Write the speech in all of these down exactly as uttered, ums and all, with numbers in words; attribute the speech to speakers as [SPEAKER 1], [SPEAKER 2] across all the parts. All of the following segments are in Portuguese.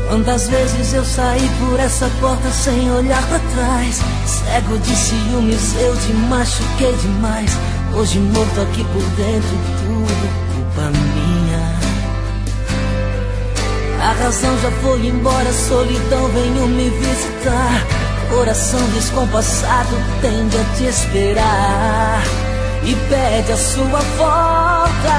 [SPEAKER 1] Quantas vezes eu saí por essa porta sem olhar pra trás, cego de ciúmes, eu te machuquei demais. Hoje morto aqui por dentro, tudo culpa minha. A razão já foi embora, a solidão veio me visitar. Coração descompassado tende a te esperar e pede a sua volta.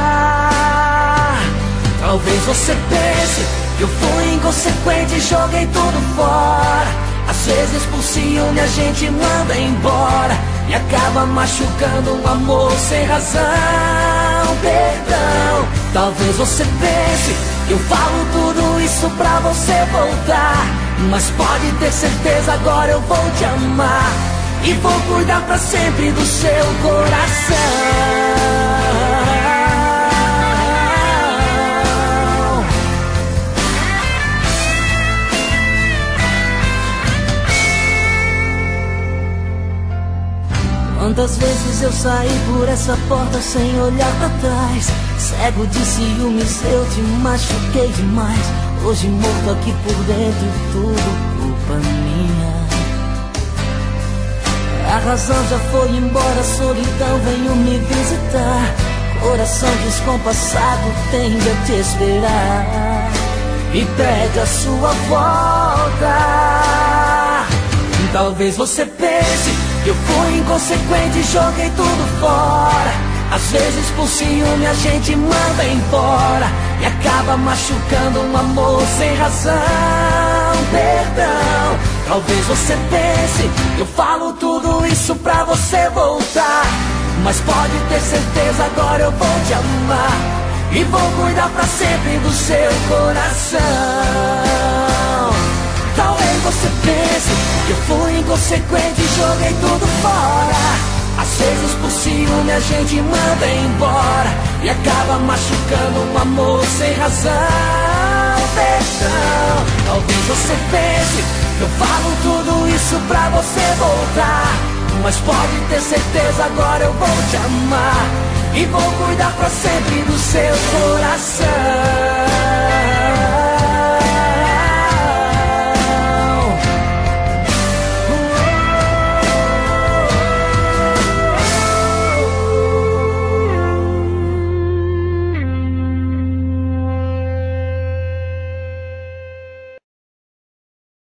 [SPEAKER 1] Talvez você pense que eu fui inconsequente e joguei tudo fora. Às vezes por ciúme a gente manda embora e acaba machucando um amor sem razão. Perdão. Talvez você pense que eu falo tudo isso pra você voltar, mas pode ter certeza, agora eu vou te amar e vou cuidar pra sempre do seu coração. Quantas vezes eu saí por essa porta sem olhar pra trás, cego de ciúmes, eu te machuquei demais. Hoje morto aqui por dentro, tudo culpa minha. A razão já foi embora, a solidão veio me visitar. Coração descompassado tende a te esperar e pede a sua volta. Talvez você pense que eu fui inconsequente e joguei tudo fora. Às vezes por ciúme a gente manda embora e acaba machucando um amor sem razão. Perdão. Talvez você pense que eu falo tudo isso pra você voltar, mas pode ter certeza, agora eu vou te amar e vou cuidar pra sempre do seu coração. Talvez você pense que eu fui inconsequente e joguei tudo fora. Às vezes por ciúme a gente manda embora e acaba machucando um amor sem razão. Perdão. Talvez você pense que eu falo tudo isso pra você voltar, mas pode ter certeza, agora eu vou te amar e vou cuidar pra sempre do seu coração.